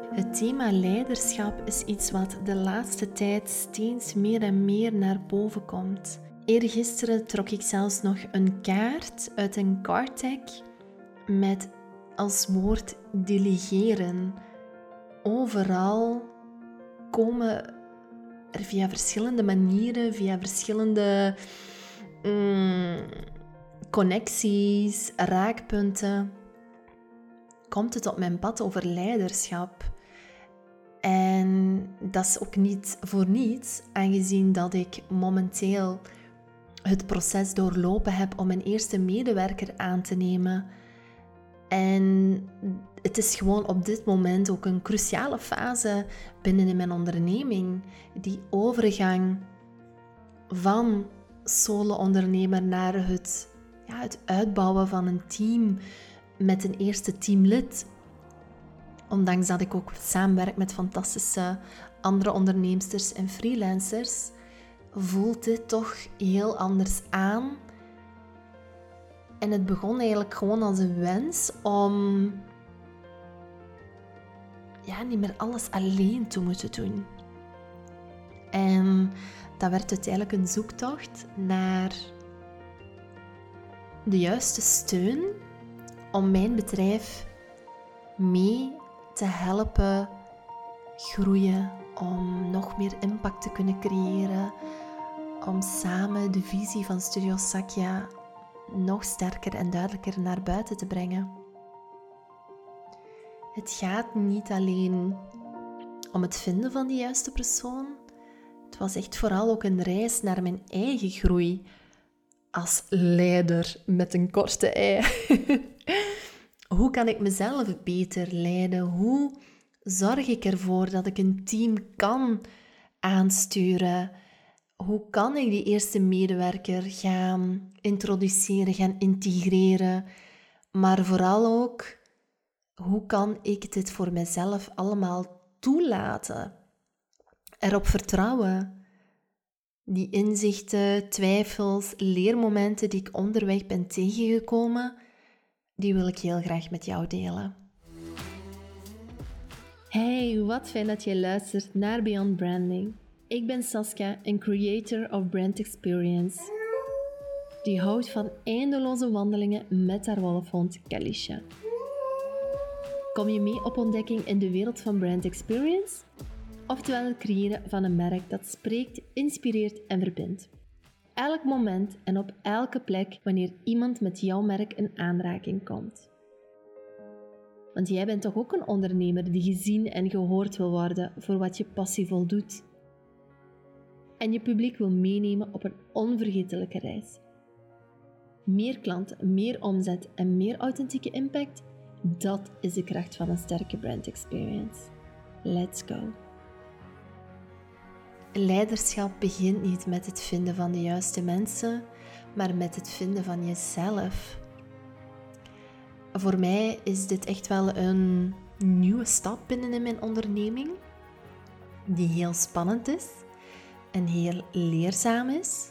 Het thema leiderschap is iets wat de laatste tijd steeds meer en meer naar boven komt. Eergisteren trok ik zelfs nog een kaart uit een card deck met als woord delegeren. Overal komen er via verschillende manieren, via verschillende connecties, raakpunten, komt het op mijn pad over leiderschap. En dat is ook niet voor niets, aangezien dat ik momenteel het proces doorlopen heb om mijn eerste medewerker aan te nemen. En het is gewoon op dit moment ook een cruciale fase binnen in mijn onderneming. Die overgang van solo-ondernemer naar het uitbouwen van een team met een eerste teamlid. Ondanks dat ik ook samenwerk met fantastische andere onderneemsters en freelancers, voelt dit toch heel anders aan. En het begon eigenlijk gewoon als een wens om niet meer alles alleen te moeten doen. En dat werd uiteindelijk een zoektocht naar de juiste steun om mijn bedrijf mee te helpen groeien, om nog meer impact te kunnen creëren, om samen de visie van Studio Sakya nog sterker en duidelijker naar buiten te brengen. Het gaat niet alleen om het vinden van die juiste persoon. Het was echt vooral ook een reis naar mijn eigen groei als leider met een korte ei. Hoe kan ik mezelf beter leiden? Hoe zorg ik ervoor dat ik een team kan aansturen? Hoe kan ik die eerste medewerker gaan introduceren, gaan integreren? Maar vooral ook, hoe kan ik dit voor mezelf allemaal toelaten? Erop vertrouwen. Die inzichten, twijfels, leermomenten die ik onderweg ben tegengekomen, die wil ik heel graag met jou delen. Hey, wat fijn dat je luistert naar Beyond Branding. Ik ben Saskia, een creator of brand experience. Die houdt van eindeloze wandelingen met haar wolfhond Kalisha. Kom je mee op ontdekking in de wereld van brand experience? Oftewel het creëren van een merk dat spreekt, inspireert en verbindt. Elk moment en op elke plek wanneer iemand met jouw merk in aanraking komt. Want jij bent toch ook een ondernemer die gezien en gehoord wil worden voor wat je passievol doet. En je publiek wil meenemen op een onvergetelijke reis. Meer klanten, meer omzet en meer authentieke impact, dat is de kracht van een sterke brand experience. Let's go! Leiderschap begint niet met het vinden van de juiste mensen, maar met het vinden van jezelf. Voor mij is dit echt wel een nieuwe stap binnen in mijn onderneming, die heel spannend is en heel leerzaam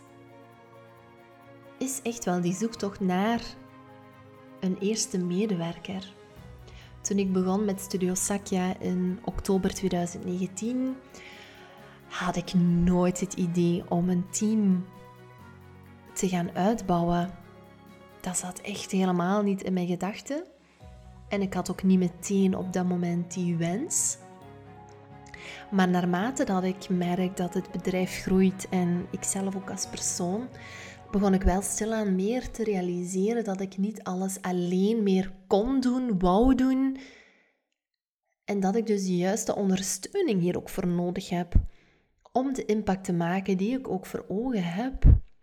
is echt wel die zoektocht naar een eerste medewerker. Toen ik begon met Studio Sakya in oktober 2019, had ik nooit het idee om een team te gaan uitbouwen. Dat zat echt helemaal niet in mijn gedachten. En ik had ook niet meteen op dat moment die wens. Maar naarmate dat ik merk dat het bedrijf groeit en ik zelf ook als persoon, begon ik wel stilaan meer te realiseren dat ik niet alles alleen meer kon doen, wou doen. En dat ik dus de juiste ondersteuning hier ook voor nodig heb. Om de impact te maken die ik ook voor ogen heb.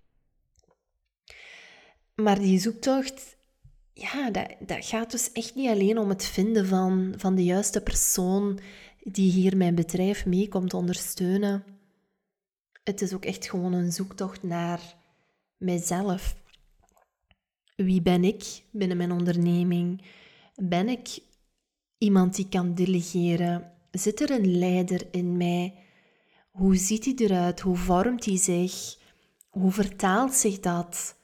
Maar die zoektocht, dat gaat dus echt niet alleen om het vinden van de juiste persoon die hier mijn bedrijf mee komt ondersteunen. Het is ook echt gewoon een zoektocht naar mijzelf. Wie ben ik binnen mijn onderneming? Ben ik iemand die kan delegeren? Zit er een leider in mij? Hoe ziet hij eruit? Hoe vormt hij zich? Hoe vertaalt zich dat?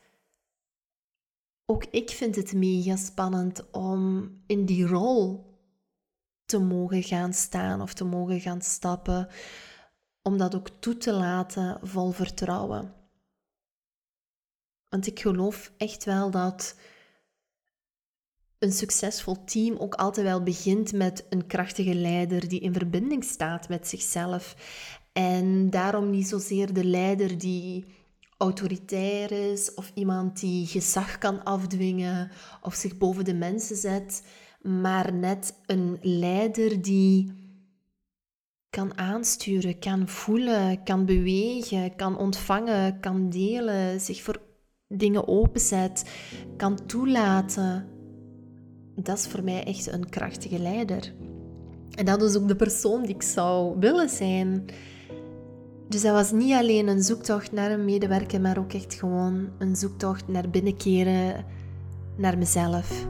Ook ik vind het mega spannend om in die rol te mogen gaan staan of te mogen gaan stappen. Om dat ook toe te laten vol vertrouwen. Want ik geloof echt wel dat een succesvol team ook altijd wel begint met een krachtige leider die in verbinding staat met zichzelf. En daarom niet zozeer de leider die autoritair is of iemand die gezag kan afdwingen of zich boven de mensen zet, maar net een leider die kan aansturen, kan voelen, kan bewegen, kan ontvangen, kan delen, zich voor dingen openzet, kan toelaten. Dat is voor mij echt een krachtige leider. En dat is ook de persoon die ik zou willen zijn. Dus dat was niet alleen een zoektocht naar een medewerker, maar ook echt gewoon een zoektocht naar binnenkeren, naar mezelf.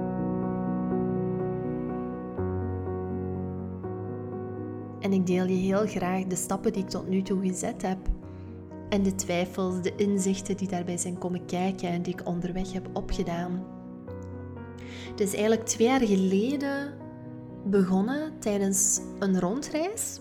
En ik deel je heel graag de stappen die ik tot nu toe gezet heb. En de twijfels, de inzichten die daarbij zijn komen kijken en die ik onderweg heb opgedaan. Het is eigenlijk 2 jaar geleden begonnen tijdens een rondreis.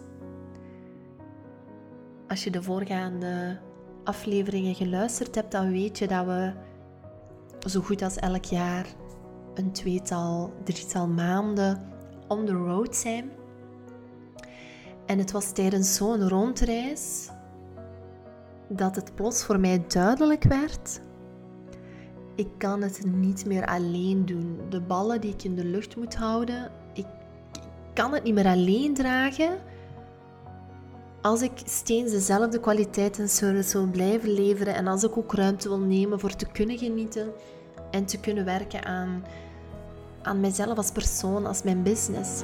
Als je de voorgaande afleveringen geluisterd hebt, dan weet je dat we zo goed als elk jaar een 2-tal, 3-tal maanden on the road zijn. En het was tijdens zo'n rondreis dat het plots voor mij duidelijk werd: ik kan het niet meer alleen doen. De ballen die ik in de lucht moet houden, ik kan het niet meer alleen dragen. Als ik steeds dezelfde kwaliteit en service wil blijven leveren en als ik ook ruimte wil nemen voor te kunnen genieten en te kunnen werken aan mijzelf als persoon, als mijn business.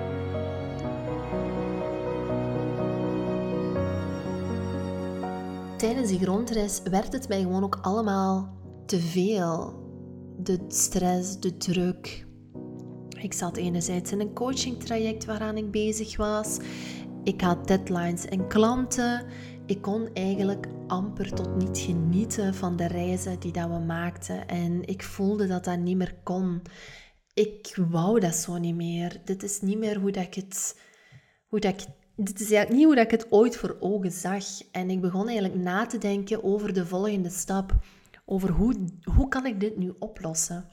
Tijdens die rondreis werd het mij gewoon ook allemaal te veel. De stress, de druk. Ik zat enerzijds in een coachingtraject waaraan ik bezig was. Ik had deadlines en klanten. Ik kon eigenlijk amper tot niet genieten van de reizen die dat we maakten. En ik voelde dat dat niet meer kon. Ik wou dat zo niet meer. Dit is niet meer dit is eigenlijk niet hoe dat ik het ooit voor ogen zag. En ik begon eigenlijk na te denken over de volgende stap. Over hoe kan ik dit nu oplossen?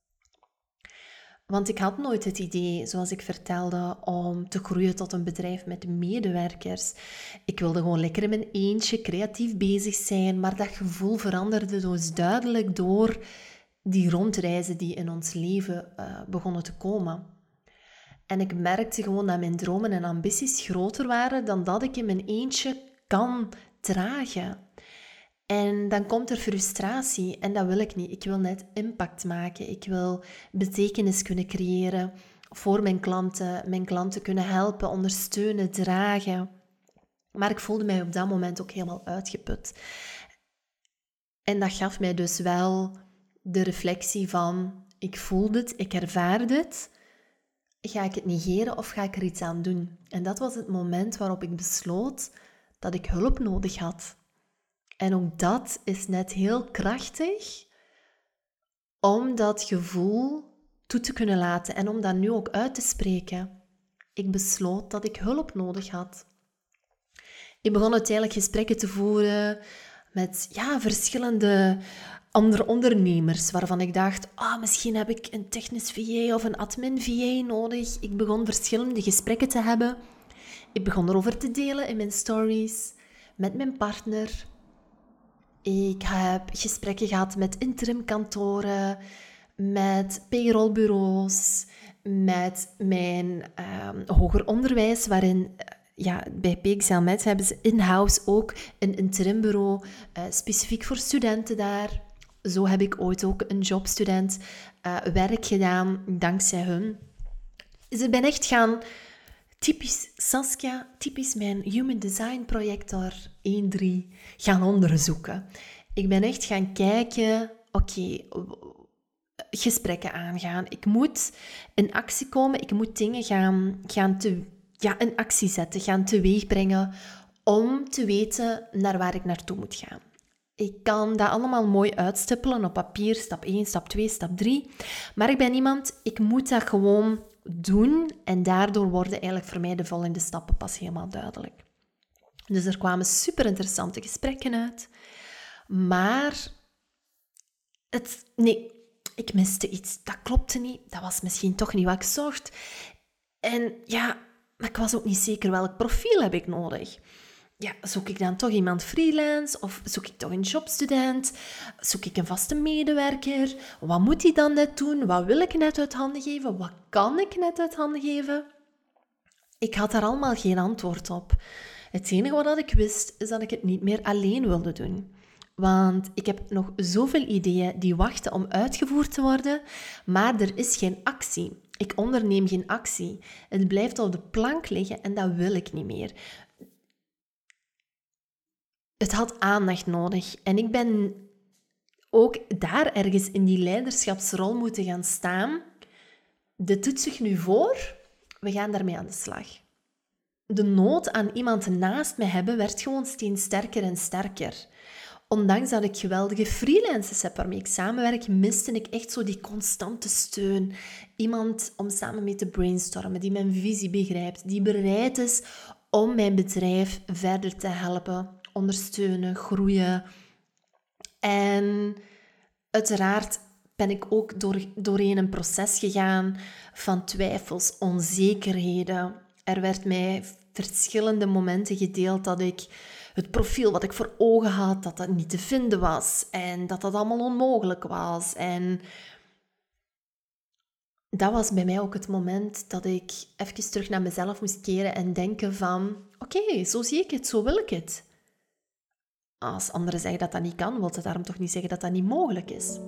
Want ik had nooit het idee, zoals ik vertelde, om te groeien tot een bedrijf met medewerkers. Ik wilde gewoon lekker in mijn eentje creatief bezig zijn, maar dat gevoel veranderde dus duidelijk door die rondreizen die in ons leven begonnen te komen. En ik merkte gewoon dat mijn dromen en ambities groter waren dan dat ik in mijn eentje kan dragen. En dan komt er frustratie en dat wil ik niet. Ik wil net impact maken. Ik wil betekenis kunnen creëren voor mijn klanten kunnen helpen, ondersteunen, dragen. Maar ik voelde mij op dat moment ook helemaal uitgeput. En dat gaf mij dus wel de reflectie van: ik voel dit, ik ervaar dit. Ga ik het negeren of ga ik er iets aan doen? En dat was het moment waarop ik besloot dat ik hulp nodig had. En ook dat is net heel krachtig om dat gevoel toe te kunnen laten en om dat nu ook uit te spreken. Ik besloot dat ik hulp nodig had. Ik begon uiteindelijk gesprekken te voeren met verschillende andere ondernemers, waarvan ik dacht, misschien heb ik een technisch VA of een admin VA nodig. Ik begon verschillende gesprekken te hebben. Ik begon erover te delen in mijn stories, met mijn partner. Ik heb gesprekken gehad met interimkantoren, met payrollbureaus, met mijn hoger onderwijs, waarin bij PXL Met hebben ze in-house ook een interimbureau, specifiek voor studenten daar. Zo heb ik ooit ook een jobstudent werk gedaan, dankzij hun. Dus ik ben echt gaan, typisch Saskia, typisch mijn Human Design Projector 1-3, gaan onderzoeken. Ik ben echt gaan kijken, gesprekken aangaan. Ik moet in actie komen, ik moet dingen in actie zetten, gaan teweegbrengen om te weten naar waar ik naartoe moet gaan. Ik kan dat allemaal mooi uitstippelen op papier, stap 1, stap 2, stap 3. Maar ik ben iemand, ik moet dat gewoon doen en daardoor worden eigenlijk voor mij de volgende stappen pas helemaal duidelijk. Dus er kwamen super interessante gesprekken uit. Maar ik miste iets. Dat klopte niet. Dat was misschien toch niet wat ik zocht. En ja, maar ik was ook niet zeker welk profiel heb ik nodig. Ja, zoek ik dan toch iemand freelance of zoek ik toch een jobstudent? Zoek ik een vaste medewerker? Wat moet hij dan net doen? Wat wil ik net uit handen geven? Wat kan ik net uit handen geven? Ik had daar allemaal geen antwoord op. Het enige wat ik wist, is dat ik het niet meer alleen wilde doen. Want ik heb nog zoveel ideeën die wachten om uitgevoerd te worden, maar er is geen actie. Ik onderneem geen actie. Het blijft op de plank liggen en dat wil ik niet meer. Het had aandacht nodig en ik ben ook daar ergens in die leiderschapsrol moeten gaan staan. Dit doet zich nu voor, we gaan daarmee aan de slag. De nood aan iemand naast me hebben werd gewoon steeds sterker en sterker. Ondanks dat ik geweldige freelancers heb waarmee ik samenwerk, miste ik echt zo die constante steun. Iemand om samen mee te brainstormen, die mijn visie begrijpt, die bereid is om mijn bedrijf verder te helpen, ondersteunen, groeien. En uiteraard ben ik ook doorheen een proces gegaan van twijfels, onzekerheden. Er werd mij verschillende momenten gedeeld dat ik het profiel wat ik voor ogen had, dat dat niet te vinden was en dat dat allemaal onmogelijk was. En dat was bij mij ook het moment dat ik even terug naar mezelf moest keren en denken van, oké, zo zie ik het, zo wil ik het. Als anderen zeggen dat dat niet kan, wil dat daarom toch niet zeggen dat dat niet mogelijk is.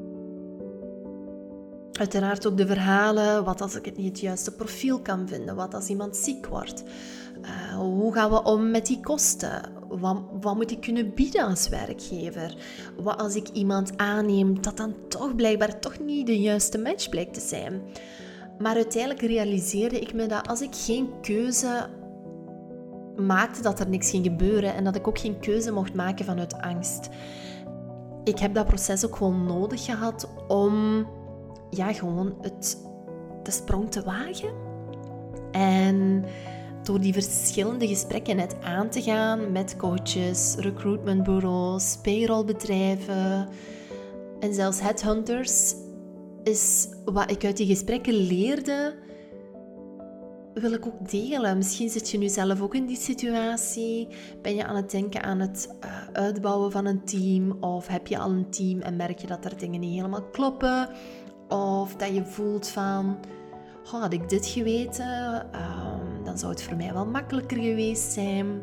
Uiteraard ook de verhalen, wat als ik het niet het juiste profiel kan vinden, wat als iemand ziek wordt. Hoe gaan we om met die kosten? Wat moet ik kunnen bieden als werkgever? Wat als ik iemand aanneem dat dan toch blijkbaar toch niet de juiste match blijkt te zijn? Maar uiteindelijk realiseerde ik me dat als ik geen keuze maakte, dat er niks ging gebeuren en dat ik ook geen keuze mocht maken vanuit angst. Ik heb dat proces ook gewoon nodig gehad om gewoon de sprong te wagen. En door die verschillende gesprekken net aan te gaan met coaches, recruitmentbureaus, payrollbedrijven en zelfs headhunters, is wat ik uit die gesprekken leerde, wil ik ook delen. Misschien zit je nu zelf ook in die situatie. Ben je aan het denken aan het uitbouwen van een team? Of heb je al een team en merk je dat er dingen niet helemaal kloppen? Of dat je voelt van, had ik dit geweten, dan zou het voor mij wel makkelijker geweest zijn.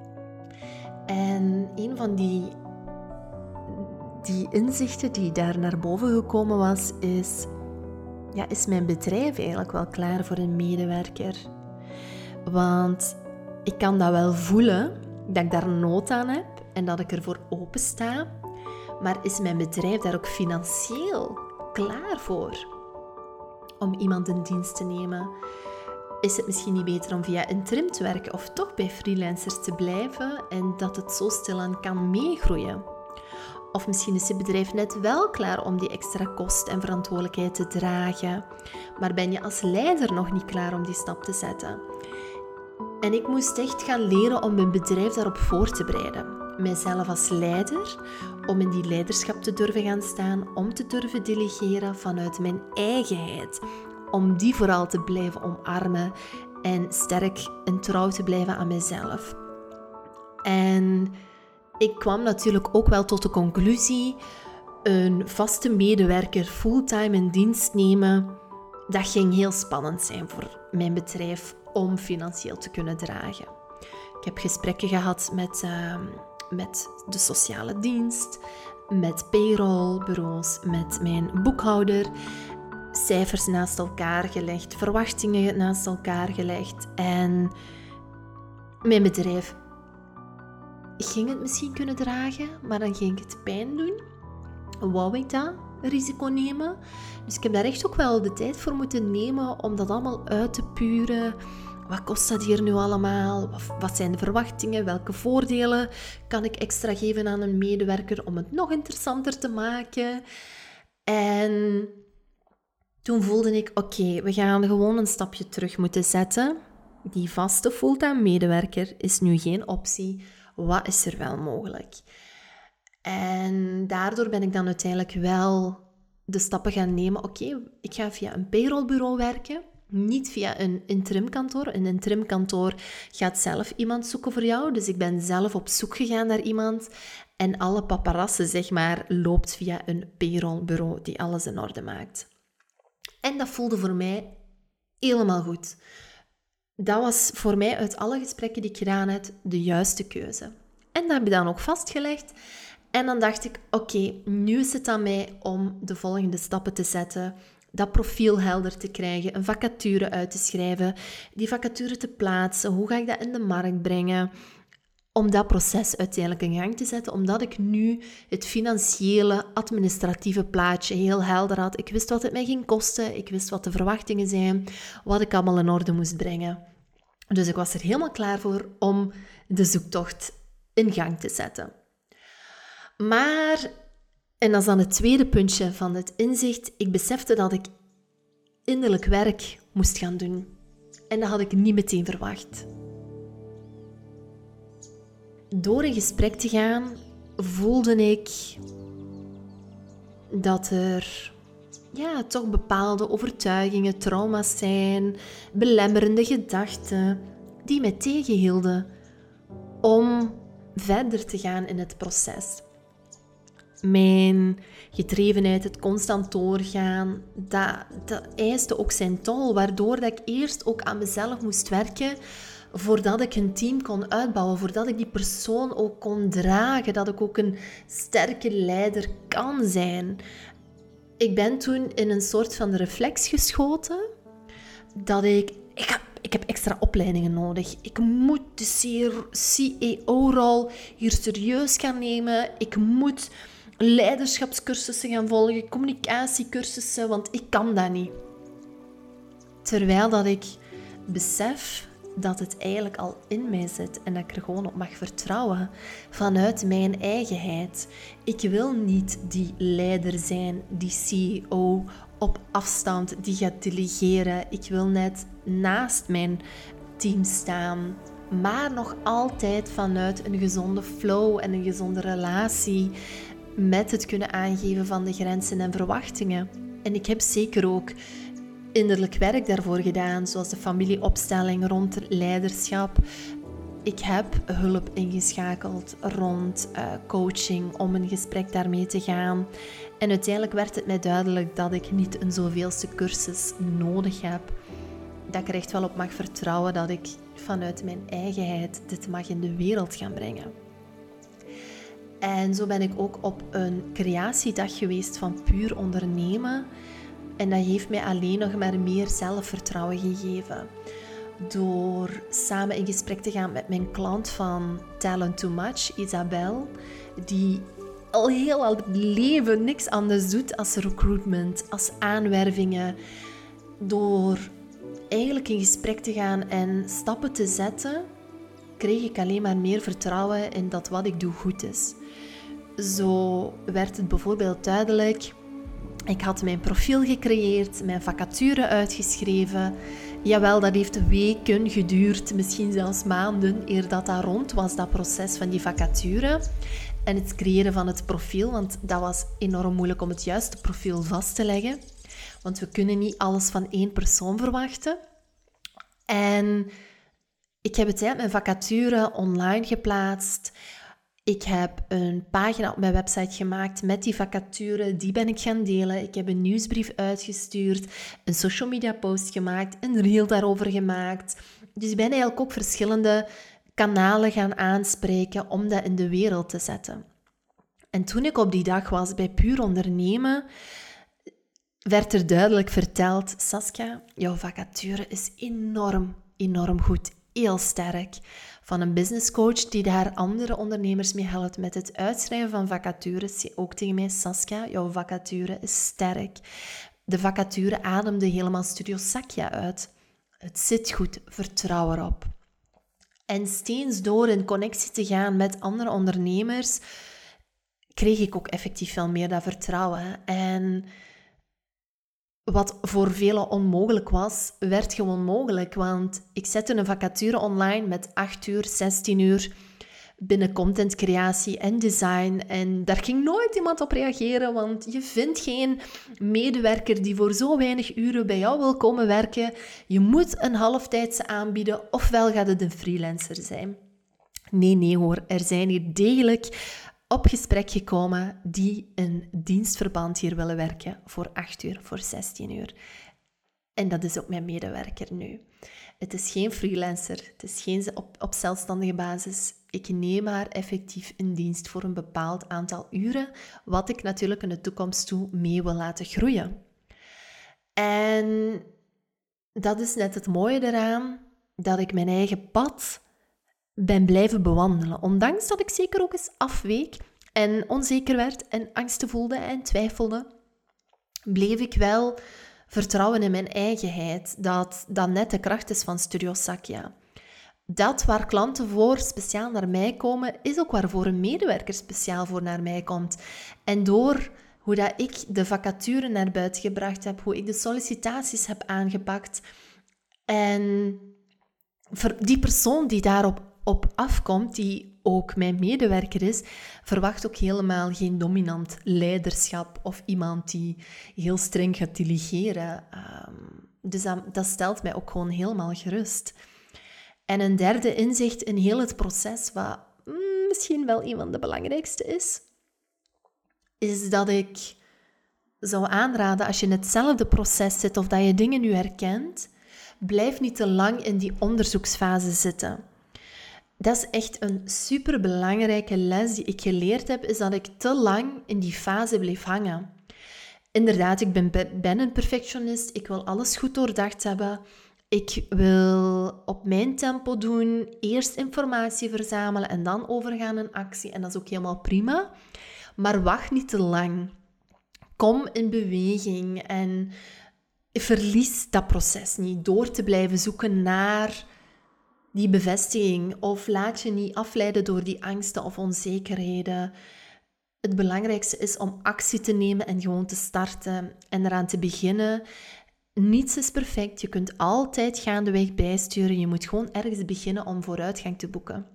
En een van die inzichten die daar naar boven gekomen was, is mijn bedrijf eigenlijk wel klaar voor een medewerker? Want ik kan dat wel voelen, dat ik daar nood aan heb en dat ik ervoor open sta. Maar is mijn bedrijf daar ook financieel klaar voor om iemand in dienst te nemen? Is het misschien niet beter om via interim te werken of toch bij freelancers te blijven en dat het zo stilaan kan meegroeien? Of misschien is het bedrijf net wel klaar om die extra kost en verantwoordelijkheid te dragen, maar ben je als leider nog niet klaar om die stap te zetten? En ik moest echt gaan leren om mijn bedrijf daarop voor te bereiden. Mijzelf als leider, om in die leiderschap te durven gaan staan, om te durven delegeren vanuit mijn eigenheid. Om die vooral te blijven omarmen en sterk en trouw te blijven aan mezelf. En ik kwam natuurlijk ook wel tot de conclusie, een vaste medewerker fulltime in dienst nemen, dat ging heel spannend zijn voor mijn bedrijf om financieel te kunnen dragen. Ik heb gesprekken gehad met de sociale dienst, met payrollbureaus, met mijn boekhouder, cijfers naast elkaar gelegd, verwachtingen naast elkaar gelegd en mijn bedrijf ging het misschien kunnen dragen, maar dan ging het pijn doen. Wou ik dat risico nemen? Dus ik heb daar echt ook wel de tijd voor moeten nemen om dat allemaal uit te puren, Wat kost dat hier nu allemaal? Wat zijn de verwachtingen? Welke voordelen kan ik extra geven aan een medewerker om het nog interessanter te maken? En toen voelde ik, oké, we gaan gewoon een stapje terug moeten zetten. Die vaste fulltime medewerker is nu geen optie. Wat is er wel mogelijk? En daardoor ben ik dan uiteindelijk wel de stappen gaan nemen. Oké, ik ga via een payrollbureau werken. Niet via een interimkantoor. Een interimkantoor gaat zelf iemand zoeken voor jou. Dus ik ben zelf op zoek gegaan naar iemand. En alle paparassen, zeg maar, loopt via een payrollbureau die alles in orde maakt. En dat voelde voor mij helemaal goed. Dat was voor mij uit alle gesprekken die ik gedaan heb de juiste keuze. En dat heb ik dan ook vastgelegd. En dan dacht ik, oké, nu is het aan mij om de volgende stappen te zetten. Dat profiel helder te krijgen, een vacature uit te schrijven, die vacature te plaatsen. Hoe ga ik dat in de markt brengen? Om dat proces uiteindelijk in gang te zetten, omdat ik nu het financiële, administratieve plaatje heel helder had. Ik wist wat het mij ging kosten, ik wist wat de verwachtingen zijn, wat ik allemaal in orde moest brengen. Dus ik was er helemaal klaar voor om de zoektocht in gang te zetten. Maar, en dat is dan het tweede puntje van het inzicht, ik besefte dat ik innerlijk werk moest gaan doen. En dat had ik niet meteen verwacht. Door in gesprek te gaan, voelde ik dat er toch bepaalde overtuigingen, trauma's zijn, belemmerende gedachten, die mij tegenhielden om verder te gaan in het proces. Mijn gedrevenheid, het constant doorgaan, dat eiste ook zijn tol, waardoor dat ik eerst ook aan mezelf moest werken voordat ik een team kon uitbouwen, voordat ik die persoon ook kon dragen, dat ik ook een sterke leider kan zijn. Ik ben toen in een soort van reflex geschoten dat ik heb extra opleidingen nodig. Ik moet de CEO-rol hier serieus gaan nemen. Ik moet leiderschapscursussen gaan volgen, communicatiecursussen, want ik kan dat niet. Terwijl dat ik besef dat het eigenlijk al in mij zit en dat ik er gewoon op mag vertrouwen vanuit mijn eigenheid. Ik wil niet die leider zijn, die CEO op afstand, die gaat delegeren. Ik wil net naast mijn team staan, maar nog altijd vanuit een gezonde flow en een gezonde relatie met het kunnen aangeven van de grenzen en verwachtingen. En ik heb zeker ook innerlijk werk daarvoor gedaan, zoals de familieopstelling rond het leiderschap. Ik heb hulp ingeschakeld rond coaching om in gesprek daarmee te gaan. En uiteindelijk werd het mij duidelijk dat ik niet een zoveelste cursus nodig heb. Dat ik er echt wel op mag vertrouwen dat ik vanuit mijn eigenheid dit mag in de wereld gaan brengen. En zo ben ik ook op een creatiedag geweest van puur ondernemen. En dat heeft mij alleen nog maar meer zelfvertrouwen gegeven. Door samen in gesprek te gaan met mijn klant van Talent Too Much, Isabel, die al heel het leven niks anders doet als recruitment, als aanwervingen. Door eigenlijk in gesprek te gaan en stappen te zetten, kreeg ik alleen maar meer vertrouwen in dat wat ik doe goed is. Zo werd het bijvoorbeeld duidelijk. Ik had mijn profiel gecreëerd, mijn vacature uitgeschreven. Jawel, dat heeft weken geduurd, misschien zelfs maanden, eer dat rond was, dat proces van die vacature. En het creëren van het profiel, want dat was enorm moeilijk om het juiste profiel vast te leggen. Want we kunnen niet alles van één persoon verwachten. En ik heb mijn vacature online geplaatst. Ik heb een pagina op mijn website gemaakt met die vacature. Die ben ik gaan delen. Ik heb een nieuwsbrief uitgestuurd, een social media post gemaakt, een reel daarover gemaakt. Dus ik ben eigenlijk ook verschillende kanalen gaan aanspreken om dat in de wereld te zetten. En toen ik op die dag was bij Puur Ondernemen, werd er duidelijk verteld: Saskia, jouw vacature is enorm goed, heel sterk. Van een businesscoach die daar andere ondernemers mee helpt met het uitschrijven van vacatures, zei ook tegen mij: Saskia, jouw vacature is sterk. De vacature ademde helemaal Studio Sakja uit. Het zit goed, vertrouw erop. En steeds door in connectie te gaan met andere ondernemers, kreeg ik ook effectief veel meer dat vertrouwen. En wat voor velen onmogelijk was, werd gewoon mogelijk. Want ik zette een vacature online met 8 uur, 16 uur binnen contentcreatie en design. En daar ging nooit iemand op reageren, want je vindt geen medewerker die voor zo weinig uren bij jou wil komen werken. Je moet een halftijdse aanbieden, ofwel gaat het een freelancer zijn. Nee hoor, er zijn hier degelijk op gesprek gekomen die een dienstverband hier willen werken voor 8 uur, voor 16 uur. En dat is ook mijn medewerker nu. Het is geen freelancer, het is geen op zelfstandige basis. Ik neem haar effectief in dienst voor een bepaald aantal uren, wat ik natuurlijk in de toekomst toe mee wil laten groeien. En dat is net het mooie eraan, dat ik mijn eigen pad ben blijven bewandelen. Ondanks dat ik zeker ook eens afweek en onzeker werd en angsten voelde en twijfelde, bleef ik wel vertrouwen in mijn eigenheid, dat net de kracht is van Studio Sakya. Dat waar klanten voor speciaal naar mij komen, is ook waarvoor een medewerker speciaal voor naar mij komt. En door hoe dat ik de vacature naar buiten gebracht heb, hoe ik de sollicitaties heb aangepakt en die persoon die daarop afkomt, die ook mijn medewerker is, verwacht ook helemaal geen dominant leiderschap of iemand die heel streng gaat delegeren. Dus dat stelt mij ook gewoon helemaal gerust. En een derde inzicht in heel het proces, wat misschien wel een van de belangrijkste is dat ik zou aanraden, als je in hetzelfde proces zit of dat je dingen nu herkent, blijf niet te lang in die onderzoeksfase zitten. Dat is echt een superbelangrijke les die ik geleerd heb, is dat ik te lang in die fase bleef hangen. Inderdaad, ik ben een perfectionist, ik wil alles goed doordacht hebben. Ik wil op mijn tempo doen, eerst informatie verzamelen en dan overgaan in actie. En dat is ook helemaal prima. Maar wacht niet te lang. Kom in beweging en verlies dat proces niet door te blijven zoeken naar die bevestiging. Of laat je niet afleiden door die angsten of onzekerheden. Het belangrijkste is om actie te nemen en gewoon te starten en eraan te beginnen. Niets is perfect. Je kunt altijd gaandeweg bijsturen. Je moet gewoon ergens beginnen om vooruitgang te boeken.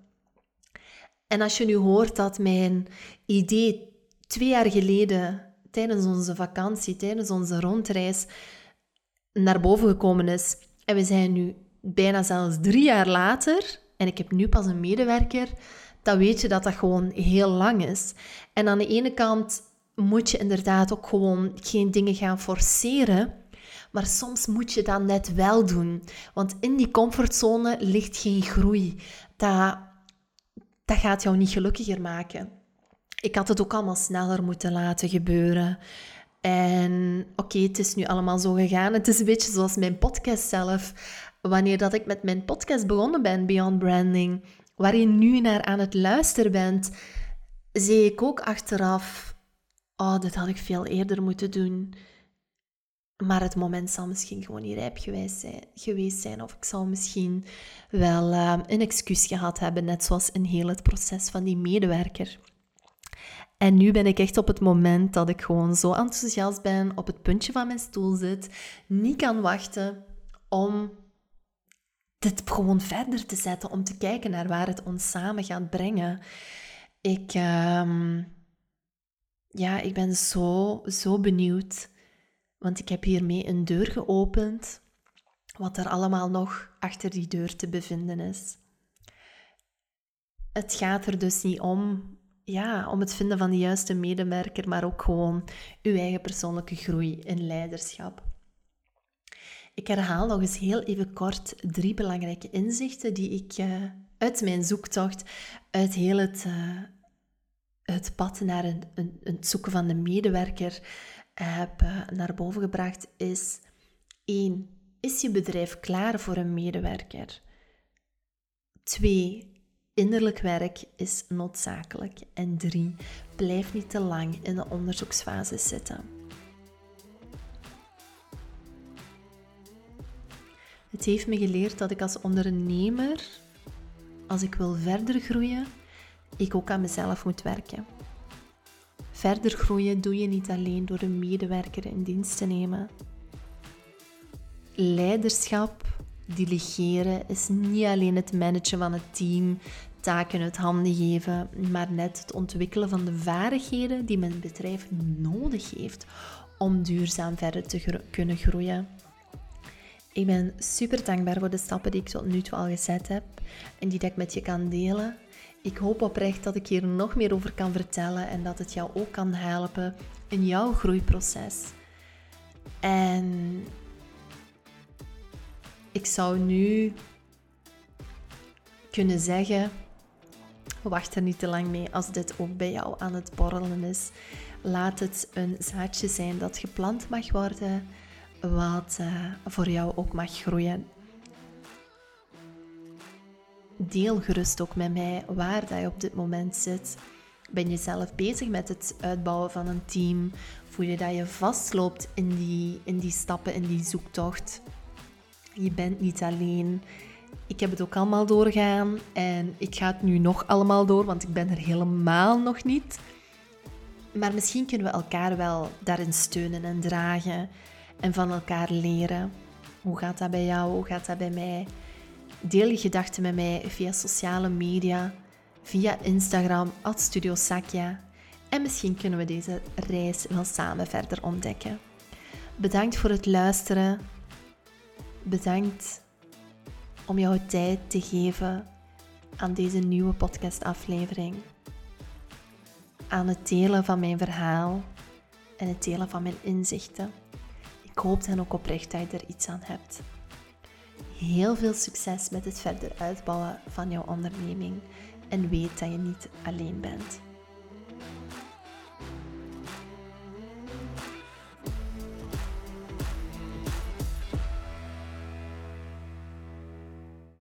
En als je nu hoort dat mijn idee 2 jaar geleden, tijdens onze vakantie, tijdens onze rondreis, naar boven gekomen is, en we zijn nu bijna zelfs 3 jaar later, en ik heb nu pas een medewerker, dan weet je dat dat gewoon heel lang is. En aan de ene kant moet je inderdaad ook gewoon geen dingen gaan forceren, maar soms moet je dat net wel doen. Want in die comfortzone ligt geen groei. Dat gaat jou niet gelukkiger maken. Ik had het ook allemaal sneller moeten laten gebeuren. En oké, het is nu allemaal zo gegaan. Het is een beetje zoals mijn podcast zelf. Wanneer dat ik met mijn podcast begonnen ben, Beyond Branding, waar je nu naar aan het luisteren bent, zie ik ook achteraf, dit had ik veel eerder moeten doen. Maar het moment zal misschien gewoon niet rijp geweest zijn. Of ik zal misschien wel een excuus gehad hebben, net zoals in heel het proces van die medewerker. En nu ben ik echt op het moment dat ik gewoon zo enthousiast ben, op het puntje van mijn stoel zit, niet kan wachten om dit gewoon verder te zetten, om te kijken naar waar het ons samen gaat brengen. Ik ben zo benieuwd, want ik heb hiermee een deur geopend, wat er allemaal nog achter die deur te bevinden is. Het gaat er dus niet om het vinden van de juiste medewerker, maar ook gewoon uw eigen persoonlijke groei in leiderschap. Ik herhaal nog eens heel even kort 3 belangrijke inzichten die ik uit mijn zoektocht, uit heel het pad naar het zoeken van de medewerker heb naar boven gebracht, is 1. Is je bedrijf klaar voor een medewerker? 2. Innerlijk werk is noodzakelijk. En 3. Blijf niet te lang in de onderzoeksfase zitten. Het heeft me geleerd dat ik als ondernemer, als ik wil verder groeien, ik ook aan mezelf moet werken. Verder groeien doe je niet alleen door een medewerker in dienst te nemen. Leiderschap, delegeren, is niet alleen het managen van het team, taken uit handen geven, maar net het ontwikkelen van de vaardigheden die mijn bedrijf nodig heeft om duurzaam verder te kunnen groeien. Ik ben super dankbaar voor de stappen die ik tot nu toe al gezet heb en die dat ik met je kan delen. Ik hoop oprecht dat ik hier nog meer over kan vertellen en dat het jou ook kan helpen in jouw groeiproces. En ik zou nu kunnen zeggen, wacht er niet te lang mee als dit ook bij jou aan het borrelen is. Laat het een zaadje zijn dat geplant mag worden, wat voor jou ook mag groeien. Deel gerust ook met mij waar dat je op dit moment zit. Ben je zelf bezig met het uitbouwen van een team? Voel je dat je vastloopt in die stappen, in die zoektocht? Je bent niet alleen. Ik heb het ook allemaal doorgaan en ik ga het nu nog allemaal door, want ik ben er helemaal nog niet. Maar misschien kunnen we elkaar wel daarin steunen en dragen en van elkaar leren. Hoe gaat dat bij jou? Hoe gaat dat bij mij? Deel je gedachten met mij via sociale media, via Instagram, @StudioSakya. En misschien kunnen we deze reis wel samen verder ontdekken. Bedankt voor het luisteren. Bedankt om jouw tijd te geven aan deze nieuwe podcastaflevering. Aan het delen van mijn verhaal en het delen van mijn inzichten. Ik hoop dan ook oprecht dat je er iets aan hebt. Heel veel succes met het verder uitbouwen van jouw onderneming en weet dat je niet alleen bent.